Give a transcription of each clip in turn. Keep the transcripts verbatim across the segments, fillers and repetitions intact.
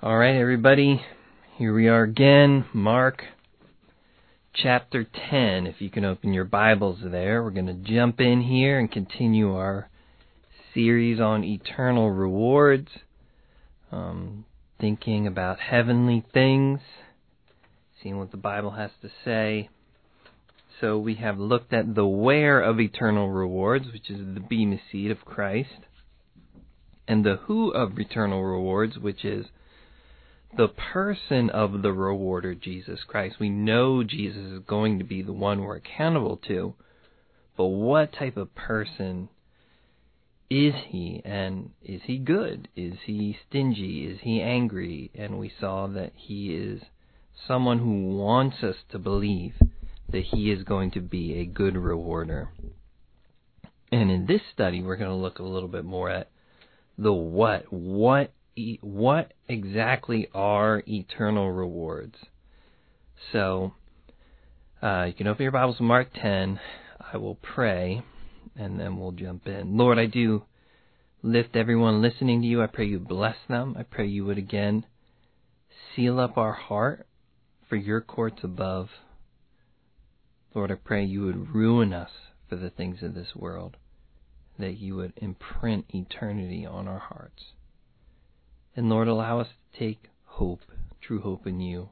All right, everybody, here we are again, Mark chapter ten. If you can open your Bibles there, we're going to jump in here and continue our series on eternal rewards, um, thinking about heavenly things, seeing what the Bible has to say. So we have looked at the where of eternal rewards, which is the bema seat of Christ, and the who of eternal rewards, which is the person of the rewarder, Jesus Christ. We know Jesus is going to be the one we're accountable to, but what type of person is he? And is he good? Is he stingy? Is he angry? And we saw that he is someone who wants us to believe that he is going to be a good rewarder. And in this study, we're going to look a little bit more at the what. What What exactly are eternal rewards? So, uh, you can open your Bibles to Mark ten. I will pray, and then we'll jump in. Lord, I do lift everyone listening to you. I pray you bless them. I pray you would again seal up our heart for your courts above. Lord, I pray you would ruin us for the things of this world, that you would imprint eternity on our hearts. And Lord, allow us to take hope, true hope in you.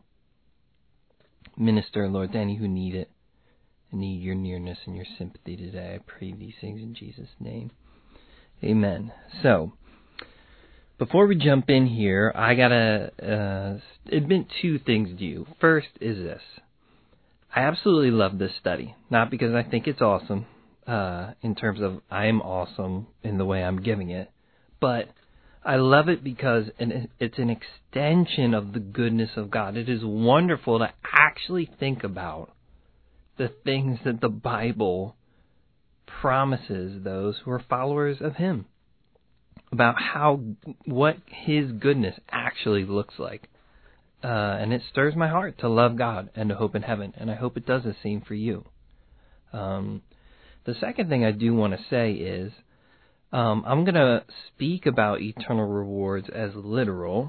Minister, Lord, to any who need it and need your nearness and your sympathy today. I pray these things in Jesus' name. Amen. So, before we jump in here, I got to uh, admit two things to you. First is this. I absolutely love this study, not because I think it's awesome, uh, in terms of I am awesome in the way I'm giving it, but I love it because it's an extension of the goodness of God. It is wonderful to actually think about the things that the Bible promises those who are followers of Him, about how, what His goodness actually looks like. Uh, and it stirs my heart to love God and to hope in heaven, and I hope it does the same for you. Um, the second thing I do want to say is, Um, I'm going to speak about eternal rewards as literal.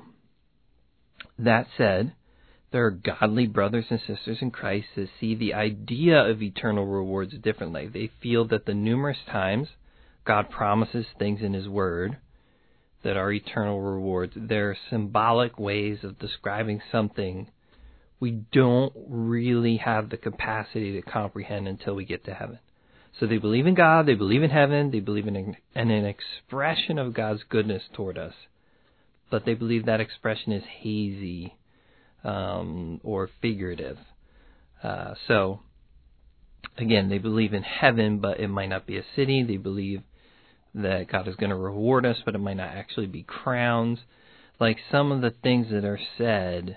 That said, there are godly brothers and sisters in Christ that see the idea of eternal rewards differently. They feel that the numerous times God promises things in His Word that are eternal rewards, they're symbolic ways of describing something we don't really have the capacity to comprehend until we get to heaven. So they believe in God, they believe in heaven, they believe in an, in an expression of God's goodness toward us. But they believe that expression is hazy um, or figurative. Uh, so, again, they believe in heaven, but it might not be a city. They believe that God is going to reward us, but it might not actually be crowns. Like some of the things that are said,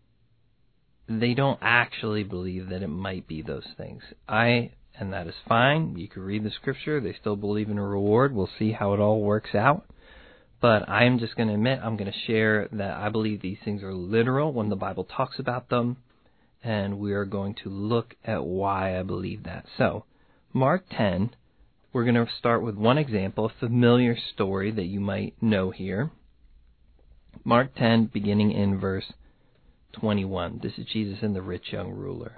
they don't actually believe that it might be those things. I... And that is fine. You can read the scripture. They still believe in a reward. We'll see how it all works out. But I am just going to admit, I'm going to share that I believe these things are literal when the Bible talks about them. And we are going to look at why I believe that. So, Mark ten, we're going to start with one example, a familiar story that you might know here. Mark ten, beginning in verse twenty-one. This is Jesus and the rich young ruler.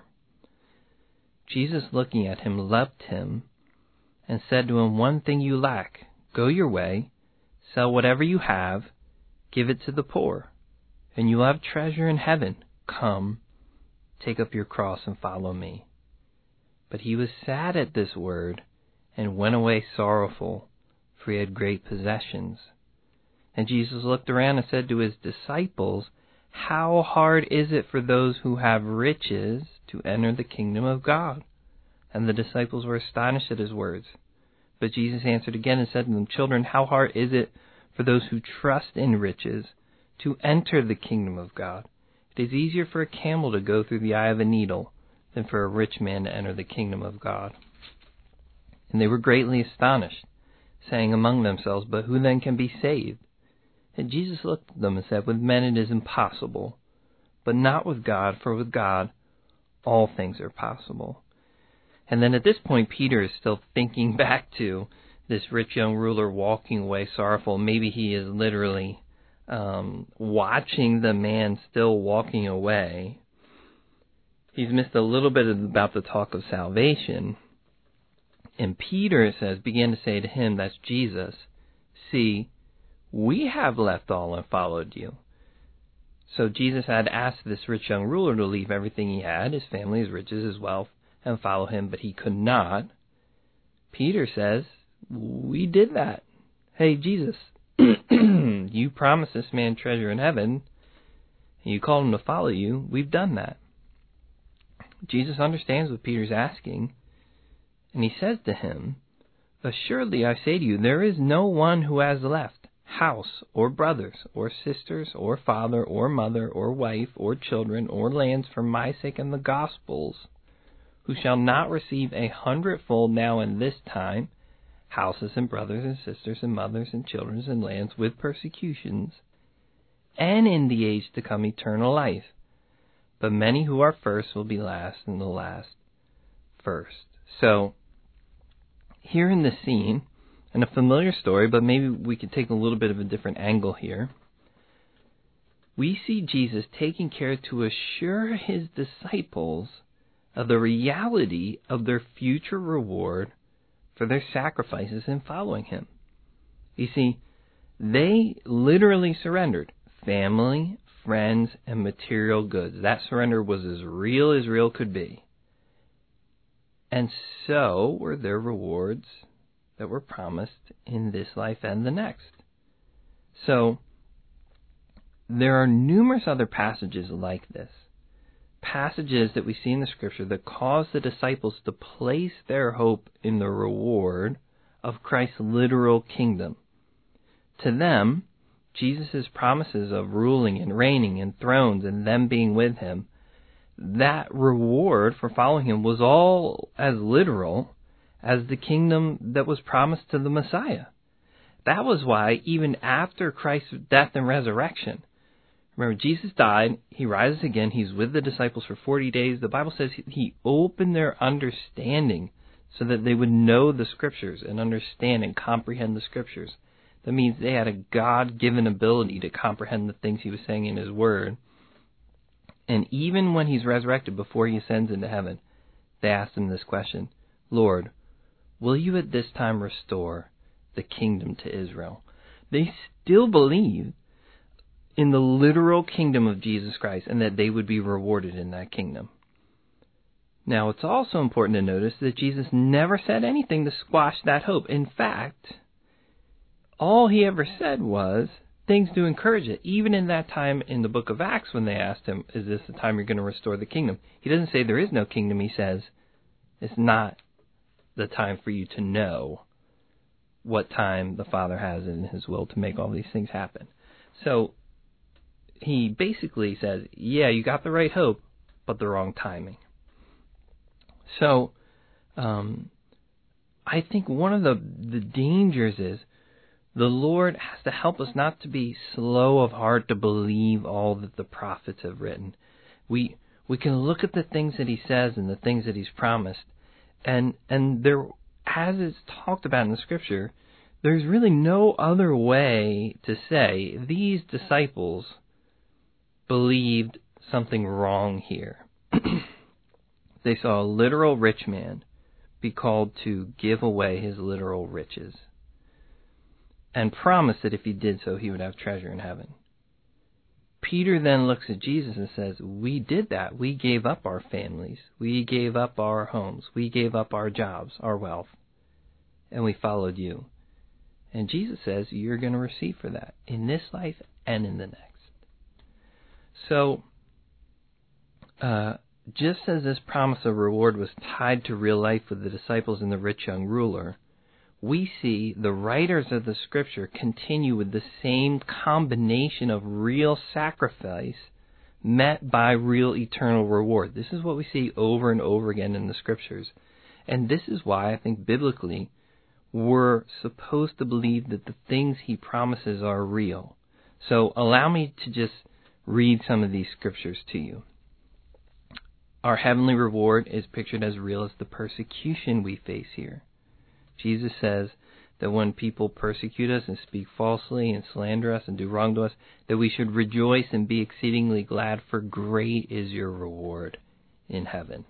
Jesus, looking at him, loved him and said to him, "One thing you lack. Go your way, sell whatever you have, give it to the poor, and you will have treasure in heaven. Come, take up your cross and follow me." But he was sad at this word and went away sorrowful, for he had great possessions. And Jesus looked around and said to his disciples, "How hard is it for those who have riches to enter the kingdom of God?" And the disciples were astonished at his words. But Jesus answered again and said to them, "Children, how hard is it for those who trust in riches to enter the kingdom of God? It is easier for a camel to go through the eye of a needle than for a rich man to enter the kingdom of God." And they were greatly astonished, saying among themselves, "But who then can be saved?" And Jesus looked at them and said, "With men it is impossible, but not with God, for with God all things are possible." And then at this point, Peter is still thinking back to this rich young ruler walking away sorrowful. Maybe he is literally um, watching the man still walking away, he's missed a little bit about the talk of salvation. And Peter, it says, began to say to him, that's Jesus, "See, we have left all and followed you." So Jesus had asked this rich young ruler to leave everything he had, his family, his riches, his wealth, and follow him, but he could not. Peter says, "We did that. Hey, Jesus, you promised this man treasure in heaven, and you called him to follow you. We've done that." Jesus understands what Peter's asking, and he says to him, "Assuredly I say to you, there is no one who has left house or brothers or sisters or father or mother or wife or children or lands for my sake and the gospel's, who shall not receive a hundredfold now in this time, houses and brothers and sisters and mothers and children and lands with persecutions, and in the age to come eternal life. But many who are first will be last, and the last first." So, here in this scene, and a familiar story, but maybe we could take a little bit of a different angle here, we see Jesus taking care to assure his disciples of the reality of their future reward for their sacrifices in following him. You see, they literally surrendered family, friends, and material goods. That surrender was as real as real could be. And so were their rewards that were promised in this life and the next. So, there are numerous other passages like this. Passages that we see in the Scripture that cause the disciples to place their hope in the reward of Christ's literal kingdom. To them, Jesus' promises of ruling and reigning and thrones and them being with him, that reward for following him was all as literal as the kingdom that was promised to the Messiah. That was why even after Christ's death and resurrection, remember, Jesus died, he rises again, he's with the disciples for forty days. The Bible says he opened their understanding so that they would know the Scriptures and understand and comprehend the Scriptures. That means they had a God-given ability to comprehend the things he was saying in his Word. And even when he's resurrected, before he ascends into heaven, they asked him this question, "Lord, will you at this time restore the kingdom to Israel?" They still believed in the literal kingdom of Jesus Christ and that they would be rewarded in that kingdom. Now, it's also important to notice that Jesus never said anything to squash that hope. In fact, all he ever said was things to encourage it. Even in that time in the book of Acts when they asked him, "Is this the time you're going to restore the kingdom?" He doesn't say there is no kingdom. He says, "It's not the time for you to know what time the Father has in his will to make all these things happen." So he basically says, yeah, you got the right hope, but the wrong timing. So um, I think one of the, the dangers is the Lord has to help us not to be slow of heart to believe all that the prophets have written. We we can look at the things that he says and the things that he's promised, and and there, as it's talked about in the Scripture, there's really no other way to say these disciples believed something wrong here. They saw a literal rich man be called to give away his literal riches and promised that if he did so, he would have treasure in heaven. Peter then looks at Jesus and says, we did that. We gave up our families. We gave up our homes. We gave up our jobs, our wealth, and we followed you. And Jesus says, you're going to receive for that in this life and in the next. So, uh, just as this promise of reward was tied to real life with the disciples and the rich young ruler, we see the writers of the Scripture continue with the same combination of real sacrifice met by real eternal reward. This is what we see over and over again in the Scriptures. And this is why I think biblically we're supposed to believe that the things he promises are real. So allow me to just read some of these Scriptures to you. Our heavenly reward is pictured as real as the persecution we face here. Jesus says, that when people persecute us and speak falsely and slander us and do wrong to us, that we should rejoice and be exceedingly glad, for great is your reward in heaven.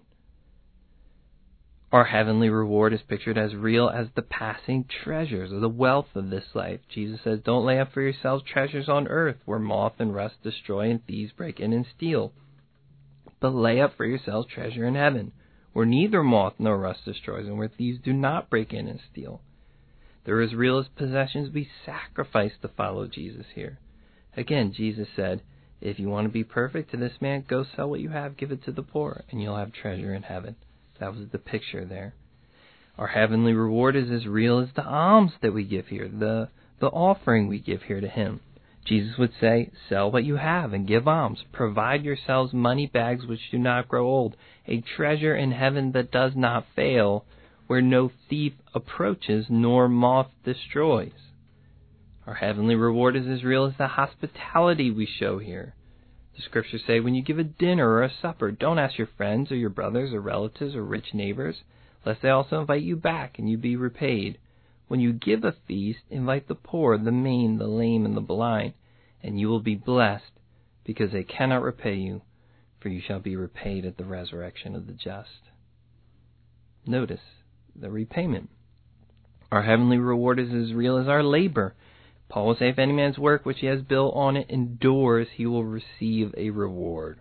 Our heavenly reward is pictured as real as the passing treasures or the wealth of this life. Jesus says, don't lay up for yourselves treasures on earth where moth and rust destroy and thieves break in and steal, but lay up for yourselves treasure in heaven, where neither moth nor rust destroys and where thieves do not break in and steal. They're as real as possessions we sacrifice to follow Jesus here. Again, Jesus said, if you want to be perfect to this man, go sell what you have, give it to the poor, and you'll have treasure in heaven. That was the picture there. Our heavenly reward is as real as the alms that we give here, the, the offering we give here to him. Jesus would say, sell what you have and give alms. Provide yourselves money bags which do not grow old, a treasure in heaven that does not fail, where no thief approaches nor moth destroys. Our heavenly reward is as real as the hospitality we show here. The scriptures say, when you give a dinner or a supper, don't ask your friends or your brothers or relatives or rich neighbors, lest they also invite you back and you be repaid. When you give a feast, invite the poor, the maimed, the lame, and the blind, and you will be blessed, because they cannot repay you, for you shall be repaid at the resurrection of the just. Notice the repayment. Our heavenly reward is as real as our labor. Paul will say, if any man's work which he has built on it endures, he will receive a reward.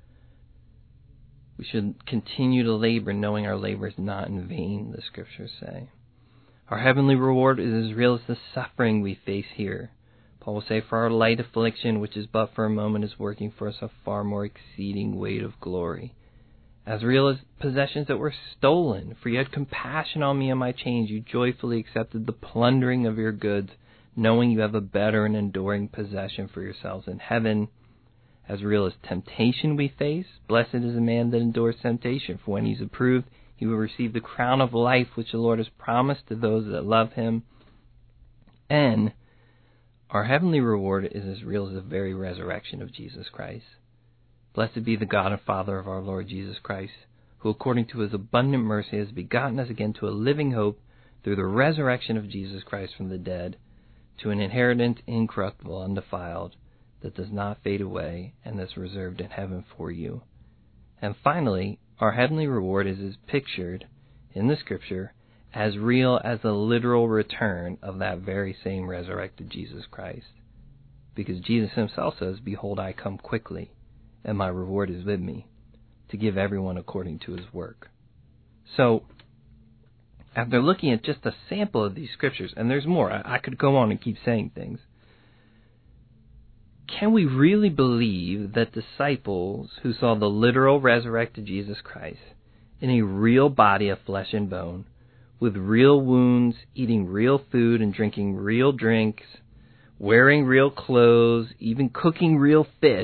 We should continue to labor, knowing our labor is not in vain, the scriptures say. Our heavenly reward is as real as the suffering we face here. Paul will say, for our light affliction, which is but for a moment, is working for us a far more exceeding weight of glory. As real as possessions that were stolen, for you had compassion on me and my chains. You joyfully accepted the plundering of your goods, knowing you have a better and enduring possession for yourselves in heaven. As real as temptation we face, blessed is the man that endures temptation, for when he's approved, he will receive the crown of life which the Lord has promised to those that love him. And our heavenly reward is as real as the very resurrection of Jesus Christ. Blessed be the God and Father of our Lord Jesus Christ, who according to his abundant mercy has begotten us again to a living hope through the resurrection of Jesus Christ from the dead, to an inheritance incorruptible, undefiled, that does not fade away, and that's reserved in heaven for you. And finally, our heavenly reward is as pictured in the scripture as real as the literal return of that very same resurrected Jesus Christ. Because Jesus himself says, behold, I come quickly, and my reward is with me, to give everyone according to his work. So, after looking at just a sample of these scriptures, and there's more, I, I could go on and keep saying things, can we really believe that disciples who saw the literal resurrected Jesus Christ in a real body of flesh and bone, with real wounds, eating real food and drinking real drinks, wearing real clothes, even cooking real fish,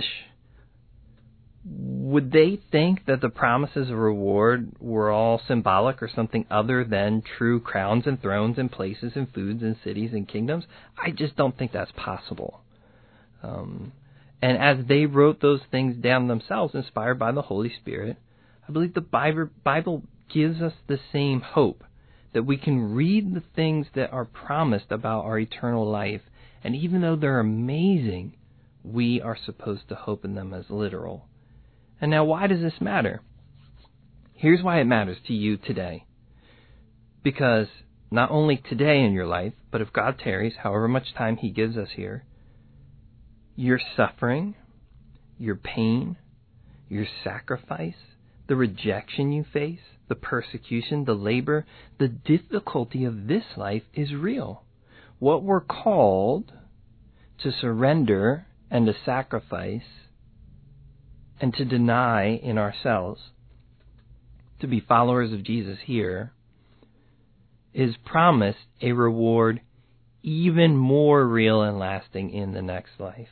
would they think that the promises of reward were all symbolic or something other than true crowns and thrones and places and foods and cities and kingdoms? I just don't think that's possible. Um, and as they wrote those things down themselves, inspired by the Holy Spirit, I believe the Bible, Bible gives us the same hope, that we can read the things that are promised about our eternal life, and even though they're amazing, we are supposed to hope in them as literal. And now, why does this matter? Here's why it matters to you today. Because not only today in your life, but if God tarries, however much time he gives us here, your suffering, your pain, your sacrifice, the rejection you face, the persecution, the labor, the difficulty of this life is real. What we're called to surrender and to sacrifice and to deny in ourselves, to be followers of Jesus here, is promised a reward even more real and lasting in the next life.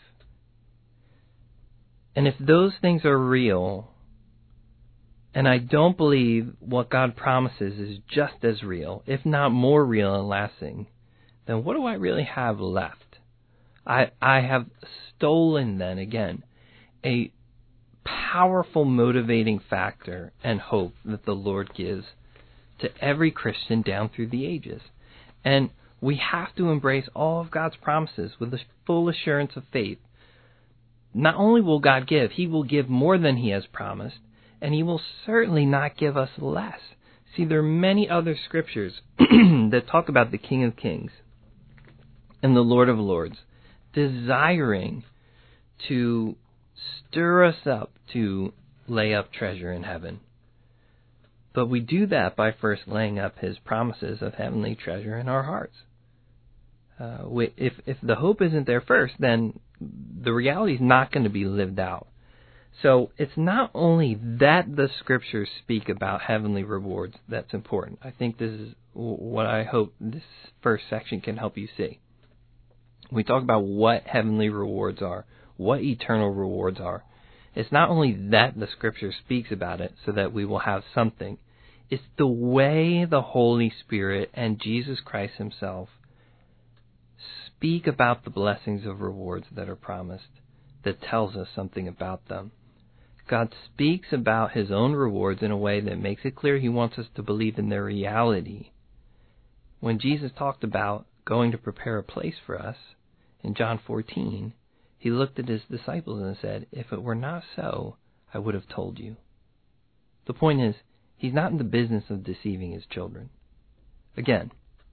And if those things are real, and I don't believe what God promises is just as real, if not more real and lasting, then what do I really have left? I I have stolen then again a powerful motivating factor and hope that the Lord gives to every Christian down through the ages. And We have to embrace all of God's promises with the full assurance of faith. Not only will God give, He will give more than He has promised, and He will certainly not give us less. See, there are many other scriptures that talk about the King of Kings and the Lord of Lords desiring to stir us up to lay up treasure in heaven. But we do that by first laying up His promises of heavenly treasure in our hearts. Uh, we, if if the hope isn't there first, then the reality is not going to be lived out. So it's not only that the Scriptures speak about heavenly rewards that's important. I think this is what I hope this first section can help you see. We talk about what heavenly rewards are, what eternal rewards are. It's not only that the Scripture speaks about it so that we will have something. It's the way the Holy Spirit and Jesus Christ Himself speak about the blessings of rewards that are promised, that tells us something about them. God speaks about His own rewards in a way that makes it clear He wants us to believe in their reality. When Jesus talked about going to prepare a place for us in John fourteen, He looked at His disciples and said, "If it were not so, I would have told you." The point is, He's not in the business of deceiving His children. Again,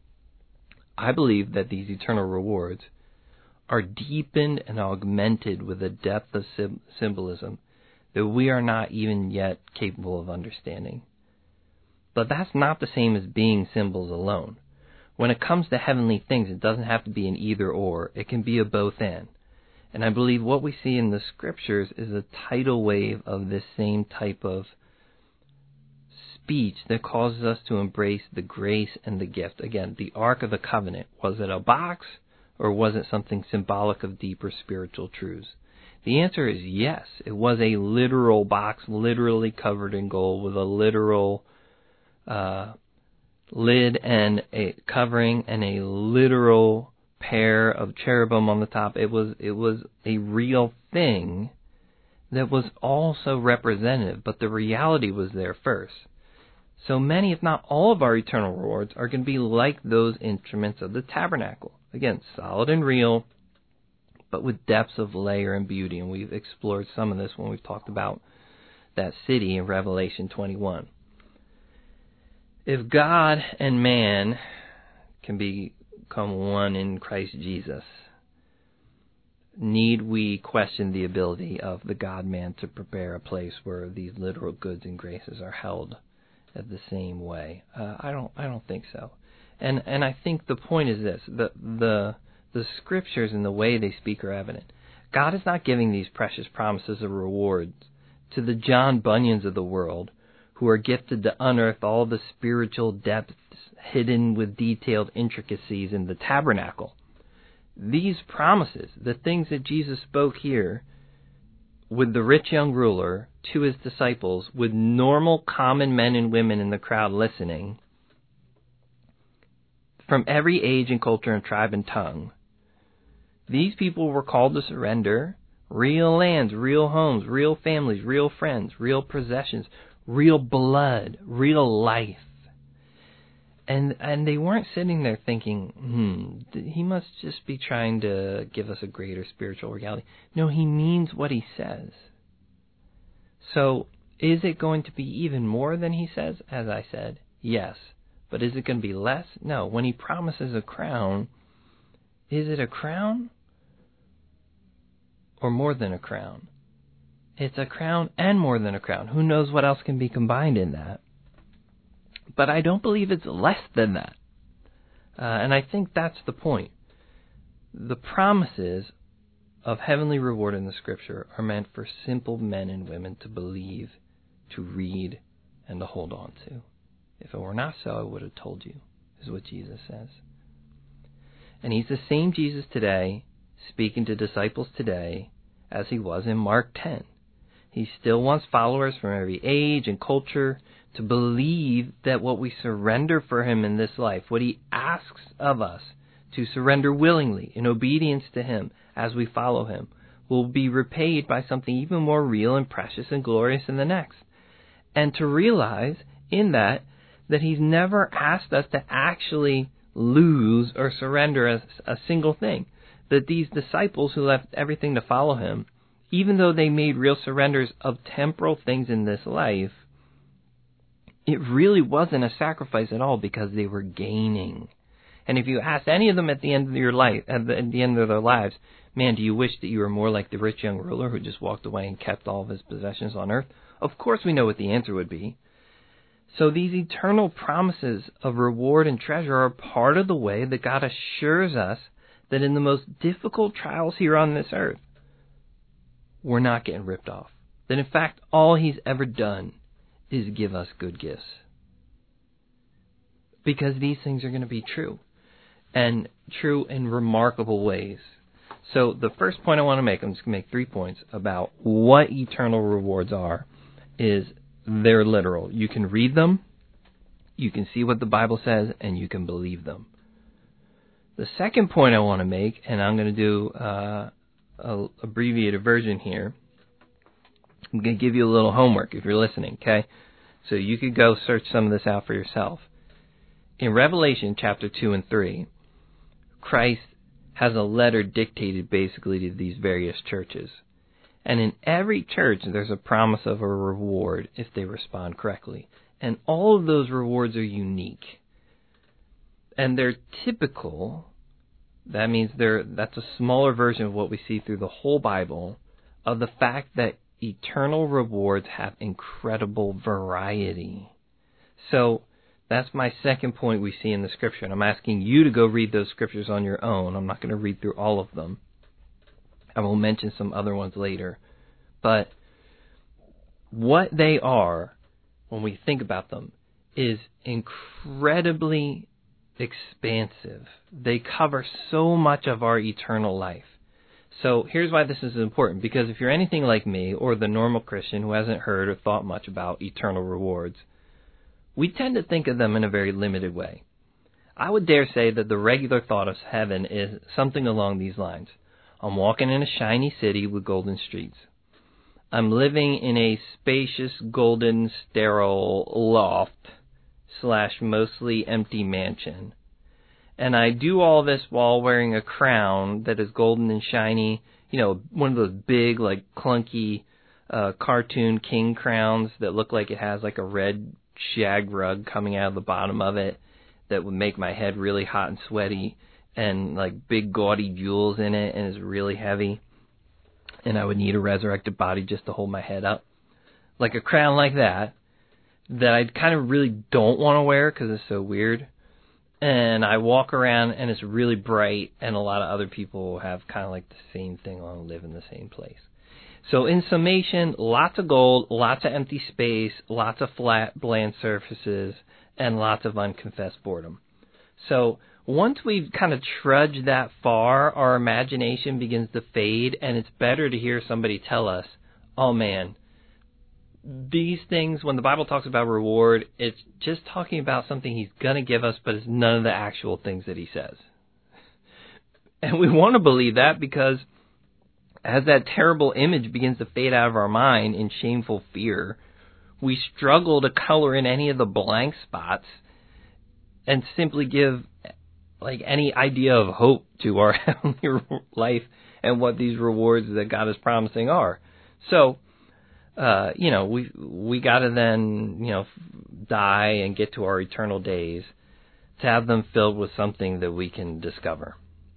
I believe that these eternal rewards are deepened and augmented with a depth of symbolism that we are not even yet capable of understanding. But that's not the same as being symbols alone. When it comes to heavenly things, it doesn't have to be an either or. It can be a both and. And I believe what we see in the Scriptures is a tidal wave of this same type of speech that causes us to embrace the grace and the gift. Again, the Ark of the Covenant, was it a box or was it something symbolic of deeper spiritual truths? The answer is yes. It was a literal box, literally covered in gold with a literal uh, lid and a covering and a literal pair of cherubim on the top. It was it was a real thing that was also representative, but the reality was there first. So many, if not all, of our eternal rewards are going to be like those instruments of the tabernacle. Again, solid and real, but with depths of layer and beauty. And we've explored some of this when we've talked about that city in Revelation twenty-one. If God and man can become one in Christ Jesus, need we question the ability of the God-man to prepare a place where these literal goods and graces are held at the same way? Uh, I don't. I don't think so. And and I think the point is this: the the the Scriptures and the way they speak are evident. God is not giving these precious promises of rewards to the John Bunyans of the world, who are gifted to unearth all the spiritual depths hidden with detailed intricacies in the tabernacle. These promises, the things that Jesus spoke here with the rich young ruler to His disciples, with normal common men and women in the crowd listening, from every age and culture and tribe and tongue, these people were called to surrender real lands, real homes, real families, real friends, real possessions, real blood, real life. And and they weren't sitting there thinking, hmm, he must just be trying to give us a greater spiritual reality. No, he means what he says. So is it going to be even more than he says? As I said, yes. But is it going to be less? No. When he promises a crown, is it a crown or more than a crown? It's a crown and more than a crown. Who knows what else can be combined in that? But I don't believe it's less than that. Uh, and I think that's the point. The promises of heavenly reward in the Scripture are meant for simple men and women to believe, to read, and to hold on to. If it were not so, I would have told you, is what Jesus says. And He's the same Jesus today, speaking to disciples today, as He was in Mark ten. He still wants followers from every age and culture to believe that what we surrender for Him in this life, what He asks of us to surrender willingly in obedience to Him as we follow Him, will be repaid by something even more real and precious and glorious in the next. And to realize in that, that He's never asked us to actually lose or surrender a, a single thing. That these disciples who left everything to follow him, even though they made real surrenders of temporal things in this life, it really wasn't a sacrifice at all because they were gaining. And if you asked any of them at the end of your life, at the, at the end of their lives, man, do you wish that you were more like the rich young ruler who just walked away and kept all of his possessions on earth? Of course we know what the answer would be. So these eternal promises of reward and treasure are part of the way that God assures us that in the most difficult trials here on this earth, we're not getting ripped off. That in fact, all he's ever done is give us good gifts. Because these things are going to be true. And true in remarkable ways. So the first point I want to make, I'm just going to make three points about what eternal rewards are, is they're literal. You can read them, you can see what the Bible says, and you can believe them. The second point I want to make, and I'm going to do uh, a abbreviated version here, I'm going to give you a little homework if you're listening, okay? So you could go search some of this out for yourself. In Revelation chapter two and three, Christ has a letter dictated basically to these various churches. And in every church, there's a promise of a reward if they respond correctly. And all of those rewards are unique. And they're typical. That means they're that's a smaller version of what we see through the whole Bible, of the fact that eternal rewards have incredible variety. So that's my second point we see in the Scripture. And I'm asking you to go read those Scriptures on your own. I'm not going to read through all of them. I will mention some other ones later. But what they are, when we think about them, is incredibly expansive. They cover so much of our eternal life. So here's why this is important. Because if you're anything like me, or the normal Christian who hasn't heard or thought much about eternal rewards, we tend to think of them in a very limited way. I would dare say that the regular thought of heaven is something along these lines. I'm walking in a shiny city with golden streets. I'm living in a spacious, golden, sterile loft slash mostly empty mansion. And I do all this while wearing a crown that is golden and shiny. You know, one of those big, like, clunky uh, cartoon king crowns that look like it has, like, a red shag rug coming out of the bottom of it that would make my head really hot and sweaty. And like big gaudy jewels in it, and is really heavy, and I would need a resurrected body just to hold my head up, like a crown like that, that I kind of really don't want to wear because it's so weird. And I walk around, and it's really bright, and a lot of other people have kind of like the same thing, or live in the same place. So in summation, lots of gold, lots of empty space, lots of flat, bland surfaces, and lots of unconfessed boredom. So once we've kind of trudged that far, our imagination begins to fade, and it's better to hear somebody tell us, oh man, these things, when the Bible talks about reward, it's just talking about something he's going to give us, but it's none of the actual things that he says. And we want to believe that because as that terrible image begins to fade out of our mind in shameful fear, we struggle to color in any of the blank spots and simply give like any idea of hope to our heavenly life and what these rewards that God is promising are. So, uh, you know, we we got to then, you know, die and get to our eternal days to have them filled with something that we can discover.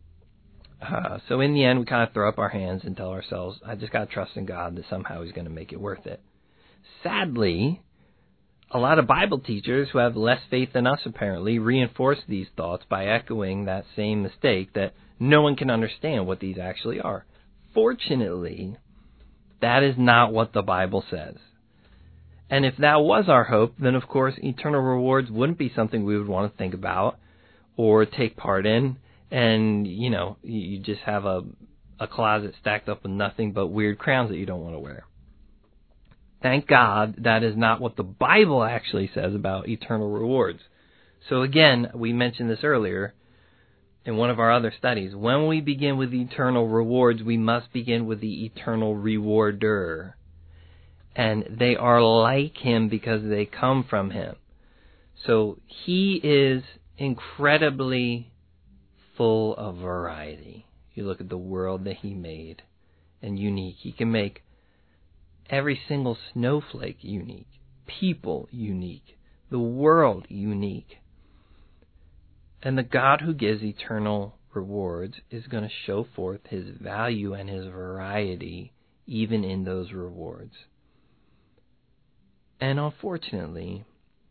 Uh, so in the end, we kind of throw up our hands and tell ourselves, I just got to trust in God that somehow he's going to make it worth it. Sadly, a lot of Bible teachers who have less faith than us apparently reinforce these thoughts by echoing that same mistake that no one can understand what these actually are. Fortunately, that is not what the Bible says. And if that was our hope, then of course eternal rewards wouldn't be something we would want to think about or take part in. And, you know, you just have a, a closet stacked up with nothing but weird crowns that you don't want to wear. Thank God that is not what the Bible actually says about eternal rewards. So again, we mentioned this earlier in one of our other studies. When we begin with eternal rewards, we must begin with the eternal rewarder. And they are like him because they come from him. So he is incredibly full of variety. You look at the world that he made, and unique. He can make every single snowflake unique, people unique, the world unique. And the God who gives eternal rewards is going to show forth his value and his variety even in those rewards. And unfortunately,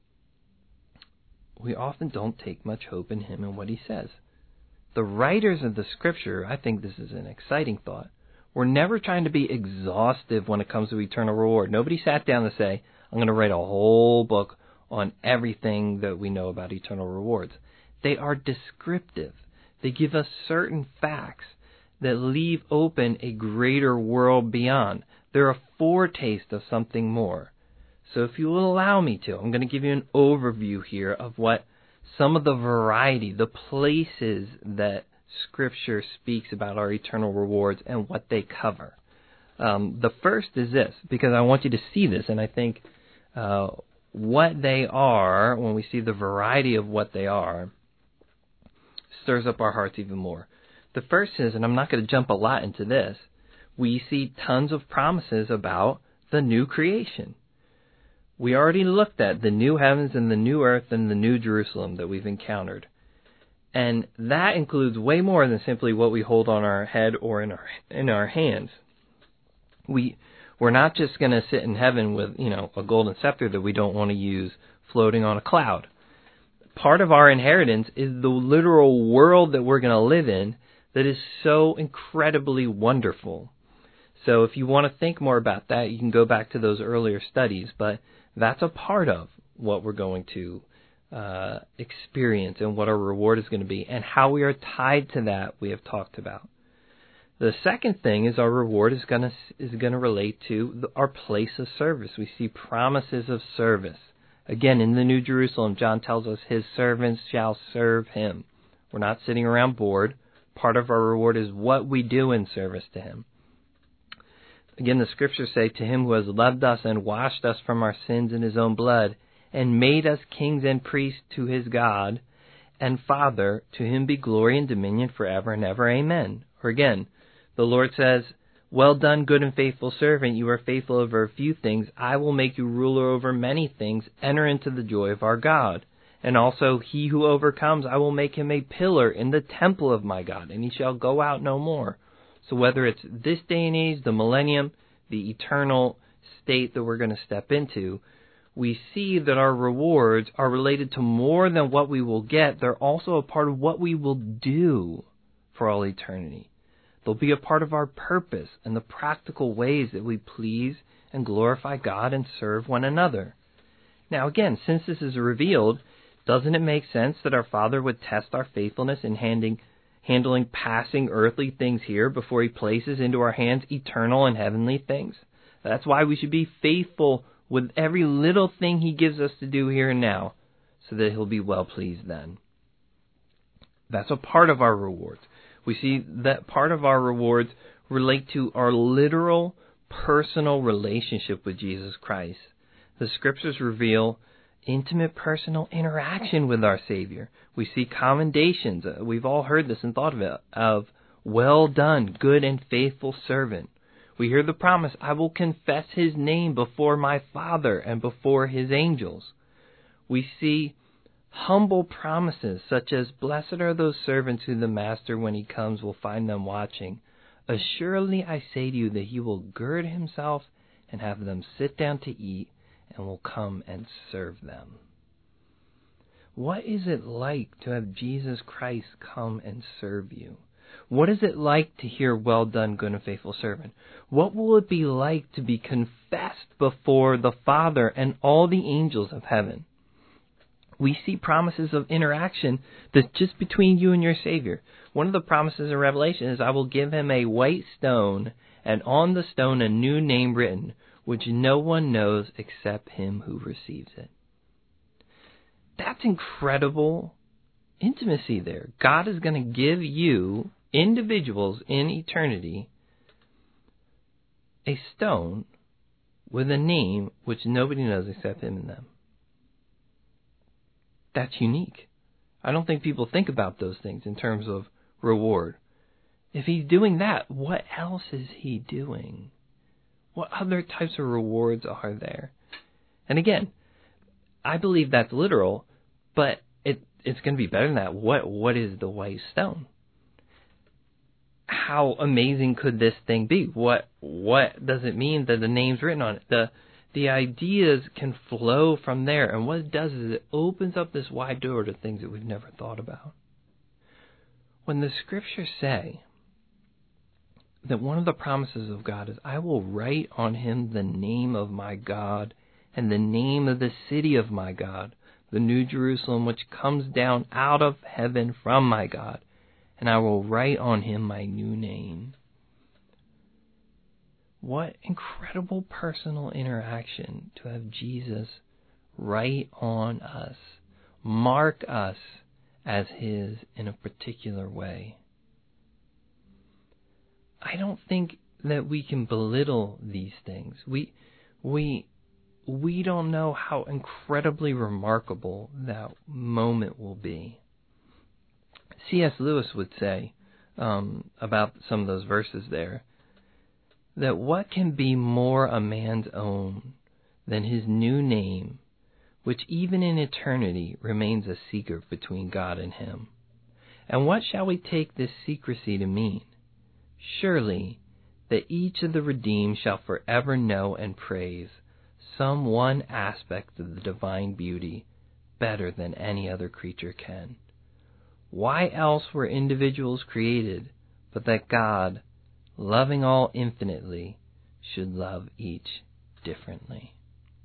we often don't take much hope in him and what he says. The writers of the scripture, I think this is an exciting thought, we're never trying to be exhaustive when it comes to eternal reward. Nobody sat down to say, I'm going to write a whole book on everything that we know about eternal rewards. They are descriptive. They give us certain facts that leave open a greater world beyond. They're a foretaste of something more. So if you will allow me to, I'm going to give you an overview here of what some of the variety, the places that Scripture speaks about our eternal rewards and what they cover. Um, the first is this, because I want you to see this, and I think uh, what they are, when we see the variety of what they are, stirs up our hearts even more. The first is, and I'm not going to jump a lot into this, we see tons of promises about the new creation. We already looked at the new heavens and the new earth and the new Jerusalem that we've encountered. And that includes way more than simply what we hold on our head or in our in our hands. We we're not just going to sit in heaven with, you know, a golden scepter that we don't want to use floating on a cloud. Part of our inheritance is the literal world that we're going to live in that is so incredibly wonderful. So if you want to think more about that, you can go back to those earlier studies, but that's a part of what we're going to uh, experience and what our reward is going to be, and how we are tied to that we have talked about. The second thing is our reward is going to is going to relate to the, our place of service. We see promises of service. Again, in the New Jerusalem, John tells us his servants shall serve him. We're not sitting around bored. Part of our reward is what we do in service to him. Again, the scriptures say, to him who has loved us and washed us from our sins in his own blood, and made us kings and priests to his God and Father, to him be glory and dominion forever and ever. Amen. Or again, the Lord says, well done, good and faithful servant. You are faithful over a few things. I will make you ruler over many things. Enter into the joy of our God. And also, he who overcomes, I will make him a pillar in the temple of my God, and he shall go out no more. So whether it's this day and age, the millennium, the eternal state that we're going to step into, we see that our rewards are related to more than what we will get. They're also a part of what we will do for all eternity. They'll be a part of our purpose and the practical ways that we please and glorify God and serve one another. Now again, since this is revealed, doesn't it make sense that our Father would test our faithfulness in handing handling passing earthly things here before he places into our hands eternal and heavenly things? That's why we should be faithful with every little thing he gives us to do here and now, so that he'll be well pleased then. That's a part of our rewards. We see that part of our rewards relate to our literal personal relationship with Jesus Christ. The scriptures reveal intimate personal interaction with our Savior. We see commendations. Uh, we've all heard this and thought of it, of well done, good and faithful servant. We hear the promise, I will confess his name before my Father and before his angels. We see humble promises such as, blessed are those servants who the master when he comes will find them watching. Assuredly I say to you that he will gird himself and have them sit down to eat, and will come and serve them. What is it like to have Jesus Christ come and serve you? What is it like to hear, well done, good and faithful servant? What will it be like to be confessed before the Father and all the angels of heaven? We see promises of interaction that's just between you and your Savior. One of the promises in Revelation is, I will give him a white stone, and on the stone a new name written, which no one knows except him who receives it. That's incredible intimacy there. God is going to give you, individuals in eternity, a stone with a name which nobody knows except him and them. That's unique. I don't think people think about those things in terms of reward. If he's doing that, what else is he doing? What other types of rewards are there? And again, I believe that's literal, but it it's going to be better than that. What What is the white stone? How amazing could this thing be? What What does it mean that the name's written on it? The The ideas can flow from there, and what it does is it opens up this wide door to things that we've never thought about. When the scriptures say that one of the promises of God is, I will write on him the name of my God and the name of the city of my God, the New Jerusalem, which comes down out of heaven from my God, and I will write on him my new name. What incredible personal interaction to have Jesus write on us, mark us as his in a particular way. I don't think that we can belittle these things. We we we don't know how incredibly remarkable that moment will be. C S Lewis would say um, about some of those verses there, that what can be more a man's own than his new name, which even in eternity remains a secret between God and him? And what shall we take this secrecy to mean? Surely that each of the redeemed shall forever know and praise some one aspect of the divine beauty better than any other creature can. Why else were individuals created but that God, loving all infinitely, should love each differently?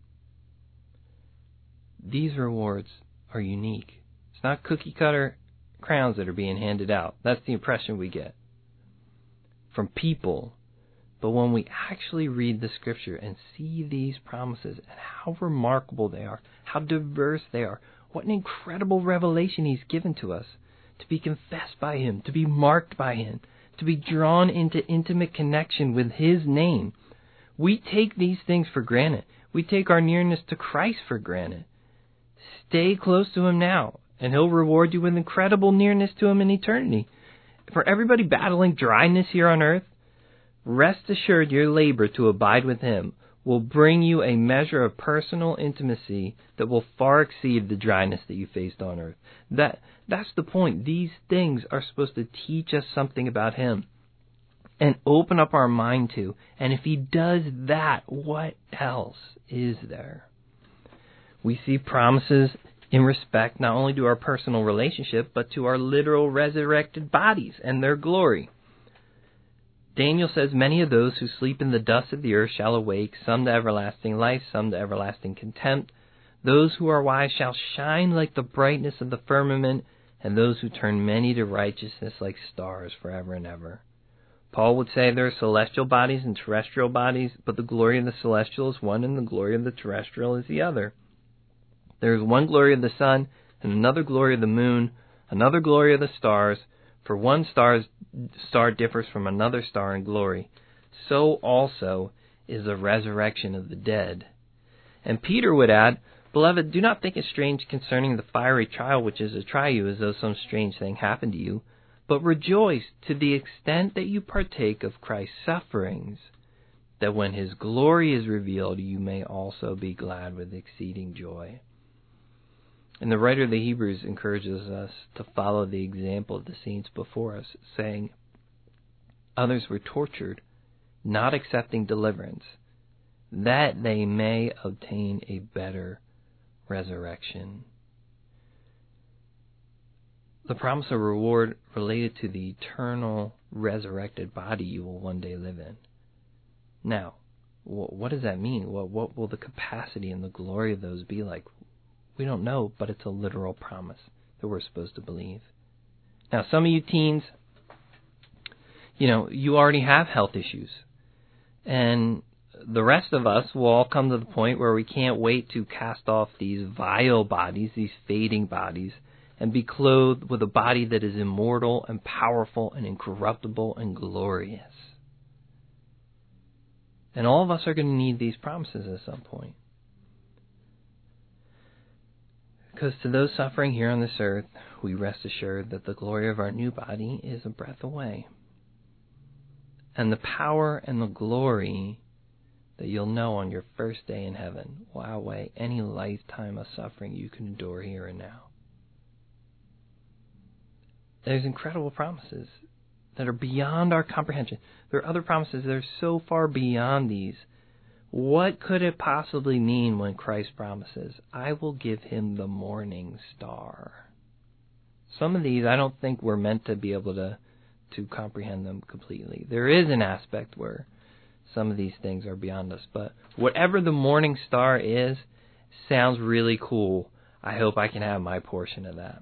These rewards are unique. It's not cookie cutter crowns that are being handed out. That's the impression we get from people. But when we actually read the scripture and see these promises and how remarkable they are, how diverse they are, what an incredible revelation he's given to us, to be confessed by him, to be marked by him, to be drawn into intimate connection with his name. We take these things for granted. We take our nearness to Christ for granted. Stay close to him now, and he'll reward you with incredible nearness to him in eternity. For everybody battling dryness here on earth, rest assured your labor to abide with him will bring you a measure of personal intimacy that will far exceed the dryness that you faced on earth. That That's the point. These things are supposed to teach us something about him and open up our mind to. And if he does that, what else is there? We see promises in respect not only to our personal relationship, but to our literal resurrected bodies and their glory. Daniel says, many of those who sleep in the dust of the earth shall awake, some to everlasting life, some to everlasting contempt. Those who are wise shall shine like the brightness of the firmament, and those who turn many to righteousness like stars forever and ever. Paul would say there are celestial bodies and terrestrial bodies, but the glory of the celestial is one and the glory of the terrestrial is the other. There is one glory of the sun and another glory of the moon, another glory of the stars, for one star's, star differs from another star in glory. So also is the resurrection of the dead. And Peter would add, Beloved, do not think it strange concerning the fiery trial which is to try you as though some strange thing happened to you, but rejoice to the extent that you partake of Christ's sufferings, that when his glory is revealed you may also be glad with exceeding joy. And the writer of the Hebrews encourages us to follow the example of the saints before us, saying, others were tortured, not accepting deliverance, that they may obtain a better resurrection. The promise of reward related to the eternal resurrected body you will one day live in. Now, what does that mean? What, what will the capacity and the glory of those be like? We don't know, but it's a literal promise that we're supposed to believe. Now, some of you teens, you know, you already have health issues. And the rest of us will all come to the point where we can't wait to cast off these vile bodies, these fading bodies, and be clothed with a body that is immortal and powerful and incorruptible and glorious. And all of us are going to need these promises at some point. Because to those suffering here on this earth, we rest assured that the glory of our new body is a breath away. And the power and the glory that you'll know on your first day in heaven will outweigh any lifetime of suffering you can endure here and now. There's incredible promises that are beyond our comprehension. There are other promises that are so far beyond these. What could it possibly mean when Christ promises, I will give him the morning star? Some of these I don't think we're meant to be able to, to comprehend them completely. There is an aspect where some of these things are beyond us, but whatever the morning star is, sounds really cool. I hope I can have my portion of that.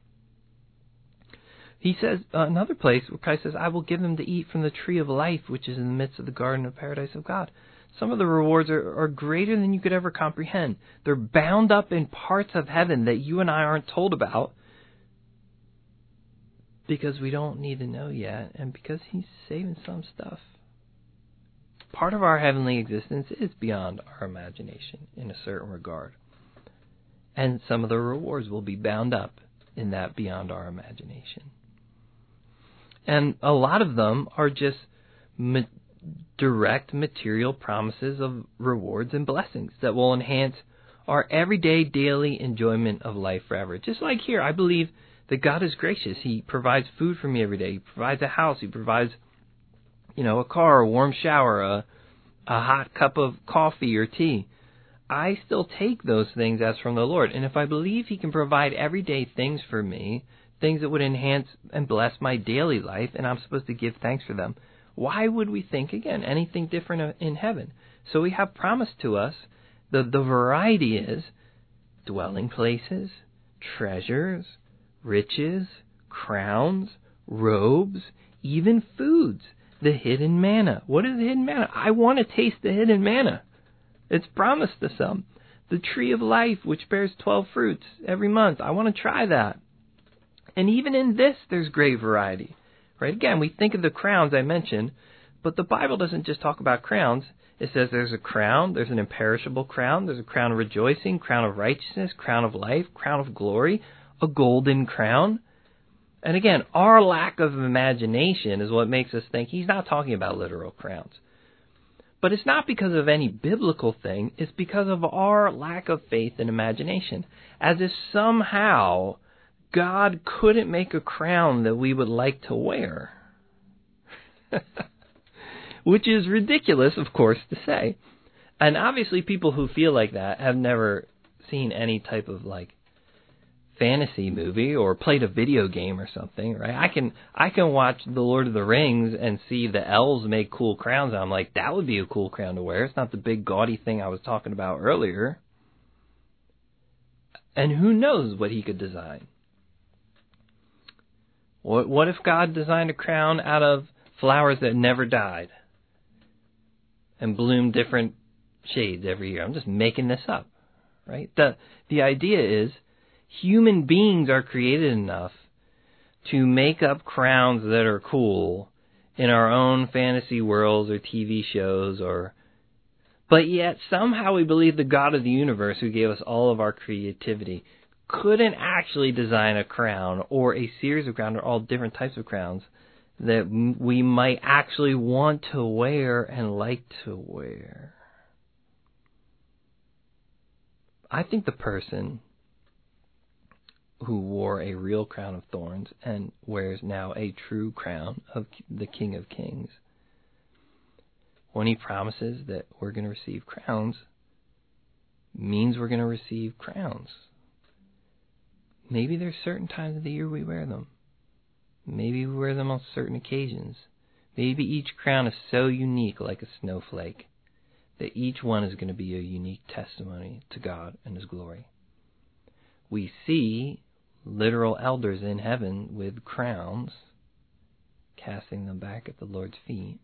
He says, uh, another place where Christ says, I will give them to eat from the tree of life, which is in the midst of the garden of paradise of God. Some of the rewards are, are greater than you could ever comprehend. They're bound up in parts of heaven that you and I aren't told about because we don't need to know yet, and because he's saving some stuff. Part of our heavenly existence is beyond our imagination in a certain regard. And some of the rewards will be bound up in that beyond our imagination. And a lot of them are just ma- direct material promises of rewards and blessings that will enhance our everyday, daily enjoyment of life forever. Just like here, I believe that God is gracious. He provides food for me every day. He provides a house. He provides, you know, a car, a warm shower, a, a hot cup of coffee or tea. I still take those things as from the Lord. And if I believe he can provide everyday things for me, things that would enhance and bless my daily life, and I'm supposed to give thanks for them, why would we think, again, anything different in heaven? So we have promised to us, the, the variety is dwelling places, treasures, riches, crowns, robes, even foods, the hidden manna. What is hidden manna? I want to taste the hidden manna. It's promised to some. The tree of life, which bears twelve fruits every month. I want to try that. And even in this, there's great variety. Right? Again, we think of the crowns I mentioned, but the Bible doesn't just talk about crowns. It says there's a crown, there's an imperishable crown, there's a crown of rejoicing, crown of righteousness, crown of life, crown of glory, a golden crown. And again, our lack of imagination is what makes us think he's not talking about literal crowns. But it's not because of any biblical thing, it's because of our lack of faith and imagination. As if somehow God couldn't make a crown that we would like to wear. Which is ridiculous, of course, to say. And obviously people who feel like that have never seen any type of like fantasy movie or played a video game or something, right? I can I can watch The Lord of the Rings and see the elves make cool crowns. And I'm like, that would be a cool crown to wear. It's not the big gaudy thing I was talking about earlier. And who knows what he could design? What what if God designed a crown out of flowers that never died and bloomed different shades every year? I'm just making this up, right? The the idea is human beings are created enough to make up crowns that are cool in our own fantasy worlds or T V shows, or but yet somehow we believe the God of the universe, who gave us all of our creativity, couldn't actually design a crown or a series of crowns or all different types of crowns that we might actually want to wear and like to wear. I think the person who wore a real crown of thorns and wears now a true crown of the King of Kings, when he promises that we're going to receive crowns, means we're going to receive crowns. Maybe there's certain times of the year we wear them. Maybe we wear them on certain occasions. Maybe each crown is so unique, like a snowflake, that each one is going to be a unique testimony to God and his glory. We see literal elders in heaven with crowns, casting them back at the Lord's feet.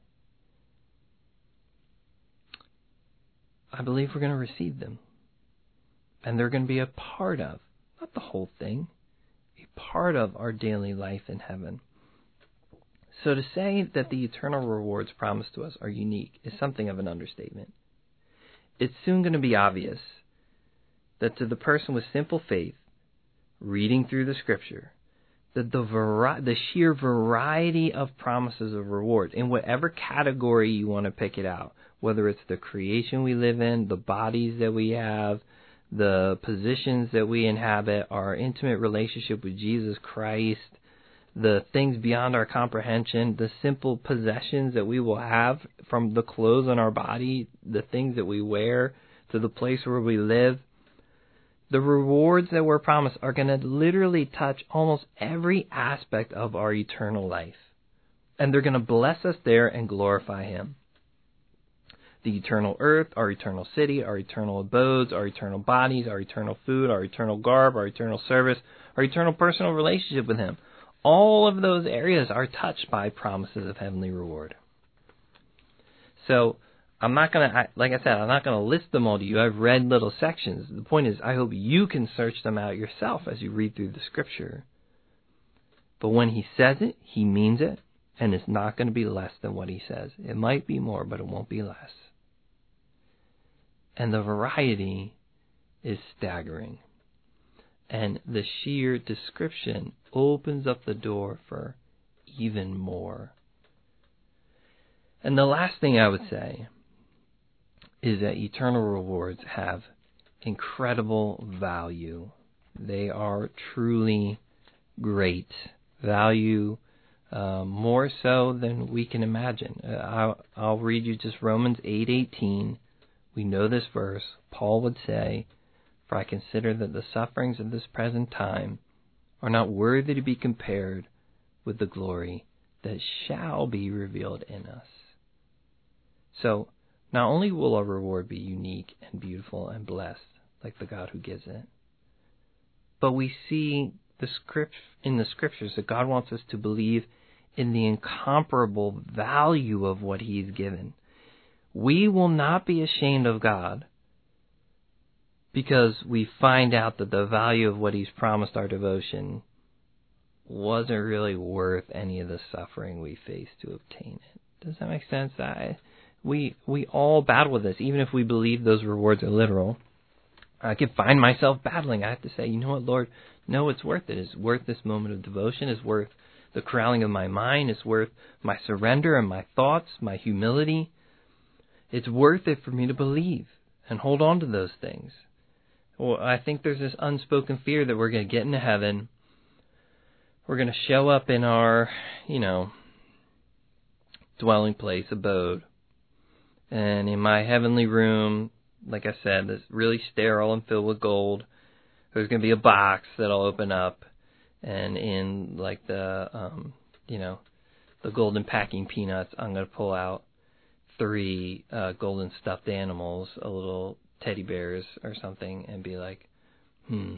I believe we're going to receive them. And they're going to be a part of, not the whole thing, a part of our daily life in heaven. So to say that the eternal rewards promised to us are unique is something of an understatement. It's soon going to be obvious that to the person with simple faith, reading through the Scripture, the the, vari- the sheer variety of promises of reward in whatever category you want to pick it out, whether it's the creation we live in, the bodies that we have, the positions that we inhabit, our intimate relationship with Jesus Christ, the things beyond our comprehension, the simple possessions that we will have, from the clothes on our body, the things that we wear, to the place where we live. The rewards that we're promised are going to literally touch almost every aspect of our eternal life. And they're going to bless us there and glorify Him. The eternal earth, our eternal city, our eternal abodes, our eternal bodies, our eternal food, our eternal garb, our eternal service, our eternal personal relationship with Him. All of those areas are touched by promises of heavenly reward. So, I'm not going to, like I said, I'm not going to list them all to you. I've read little sections. The point is, I hope you can search them out yourself as you read through the Scripture. But when He says it, He means it, and it's not going to be less than what He says. It might be more, but it won't be less. And the variety is staggering. And the sheer description opens up the door for even more. And the last thing I would say is that eternal rewards have incredible value. They are truly great value, uh, more so than we can imagine. Uh, I'll, I'll read you just Romans eight eighteen. We know this verse. Paul would say, "For I consider that the sufferings of this present time are not worthy to be compared with the glory that shall be revealed in us." So, not only will our reward be unique and beautiful and blessed, like the God who gives it, but we see the script in the Scriptures that God wants us to believe in the incomparable value of what He's given. We will not be ashamed of God because we find out that the value of what He's promised our devotion wasn't really worth any of the suffering we faced to obtain it. Does that make sense? I... We we all battle with this, even if we believe those rewards are literal. I can find myself battling. I have to say, you know what, Lord? No, it's worth it. It's worth this moment of devotion. It's worth the corralling of my mind. It's worth my surrender and my thoughts, my humility. It's worth it for me to believe and hold on to those things. Well, I think there's this unspoken fear that we're going to get into heaven. We're going to show up in our, you know, dwelling place, abode. And in my heavenly room, like I said, it's really sterile and filled with gold. There's going to be a box that'll open up. And in like the, um, you know, the golden packing peanuts, I'm going to pull out three uh, golden stuffed animals, a little teddy bears or something, and be like, hmm,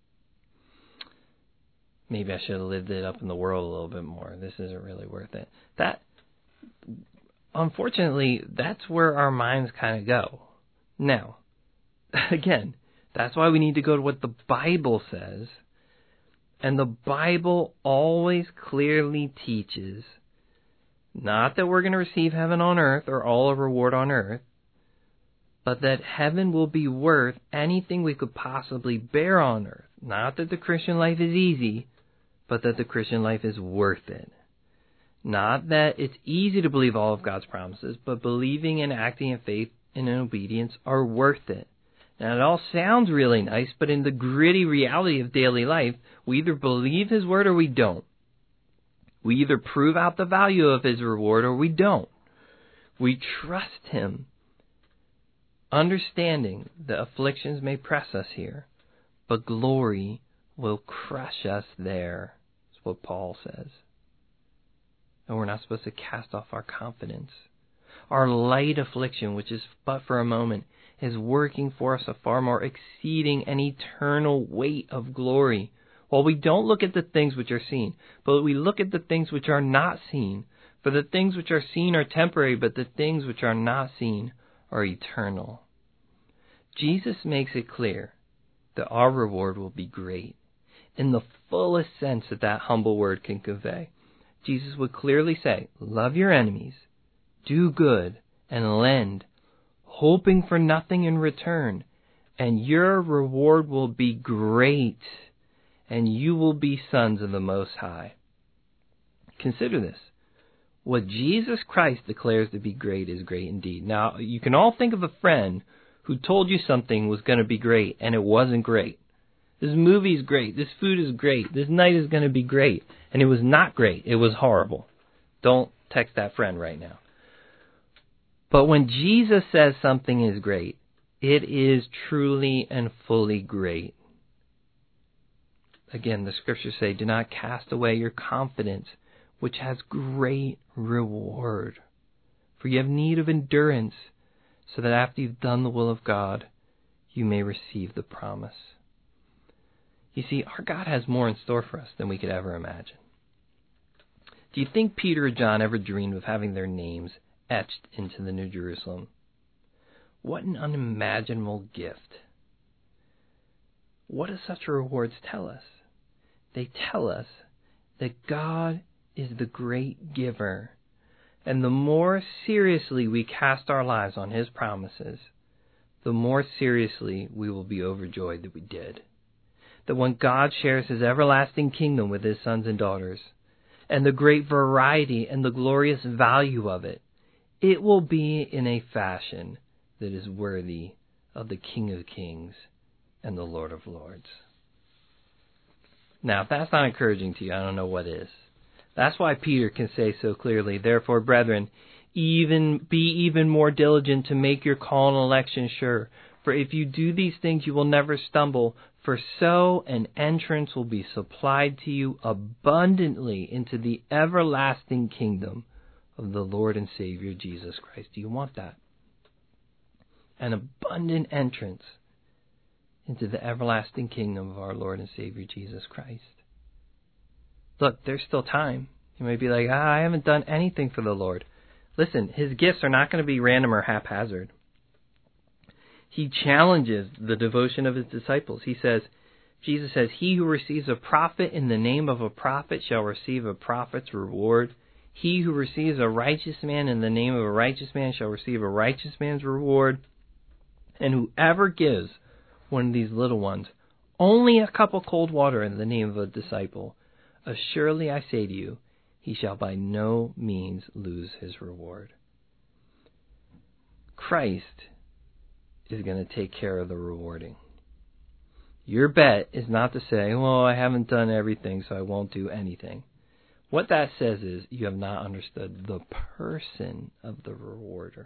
maybe I should have lived it up in the world a little bit more. This isn't really worth it. That... Unfortunately, that's where our minds kind of go. Now, again, that's why we need to go to what the Bible says. And the Bible always clearly teaches not that we're going to receive heaven on earth or all a reward on earth, but that heaven will be worth anything we could possibly bear on earth. Not that the Christian life is easy, but that the Christian life is worth it. Not that it's easy to believe all of God's promises, but believing and acting in faith and in obedience are worth it. Now, it all sounds really nice, but in the gritty reality of daily life, we either believe His word or we don't. We either prove out the value of His reward or we don't. We trust Him, understanding that afflictions may press us here, but glory will crush us there. That's what Paul says. And we're not supposed to cast off our confidence. Our light affliction, which is but for a moment, is working for us a far more exceeding and eternal weight of glory. While we don't look at the things which are seen, but we look at the things which are not seen. For the things which are seen are temporary, but the things which are not seen are eternal. Jesus makes it clear that our reward will be great, in the fullest sense that that humble word can convey. Jesus would clearly say, love your enemies, do good, and lend, hoping for nothing in return, and your reward will be great, and you will be sons of the Most High. Consider this. What Jesus Christ declares to be great is great indeed. Now, you can all think of a friend who told you something was going to be great, and it wasn't great. This movie is great. This food is great. This night is going to be great. And it was not great. It was horrible. Don't text that friend right now. But when Jesus says something is great, it is truly and fully great. Again, the scriptures say, do not cast away your confidence, which has great reward. For you have need of endurance, so that after you've done the will of God, you may receive the promise. You see, our God has more in store for us than we could ever imagine. Do you think Peter or John ever dreamed of having their names etched into the New Jerusalem? What an unimaginable gift. What do such rewards tell us? They tell us that God is the great giver, and the more seriously we cast our lives on His promises, the more seriously we will be overjoyed that we did. That when God shares His everlasting kingdom with His sons and daughters, and the great variety and the glorious value of it, it will be in a fashion that is worthy of the King of Kings and the Lord of Lords. Now, if that's not encouraging to you, I don't know what is. That's why Peter can say so clearly, therefore, brethren, even be even more diligent to make your call and election sure. For if you do these things, you will never stumble. For so an entrance will be supplied to you abundantly into the everlasting kingdom of the Lord and Savior Jesus Christ. Do you want that? An abundant entrance into the everlasting kingdom of our Lord and Savior Jesus Christ. Look, there's still time. You may be like, ah, I haven't done anything for the Lord. Listen, His gifts are not going to be random or haphazard. He challenges the devotion of His disciples. He says, Jesus says, he who receives a prophet in the name of a prophet shall receive a prophet's reward. He who receives a righteous man in the name of a righteous man shall receive a righteous man's reward. And whoever gives one of these little ones only a cup of cold water in the name of a disciple, assuredly I say to you, he shall by no means lose his reward. Christ is going to take care of the rewarding. Your bet is not to say, well, I haven't done everything, so I won't do anything. What that says is you have not understood the person of the rewarder.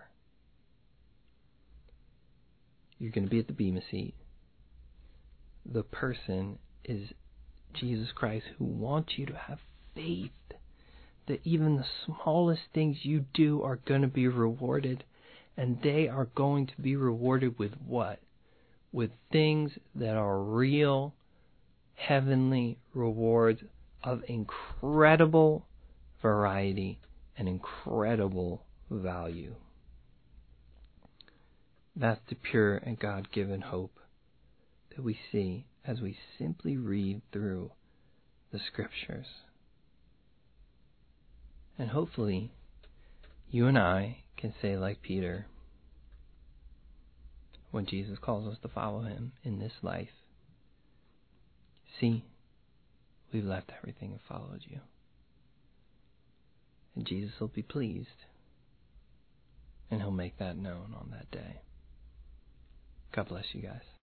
You're going to be at the Bema seat. The person is Jesus Christ, who wants you to have faith that even the smallest things you do are going to be rewarded. And they are going to be rewarded with what? With things that are real, heavenly rewards of incredible variety and incredible value. That's the pure and God-given hope that we see as we simply read through the Scriptures. And hopefully, you and I can say like Peter, when Jesus calls us to follow Him in this life, see, we've left everything and followed you. And Jesus will be pleased, and He'll make that known on that day. God bless you guys.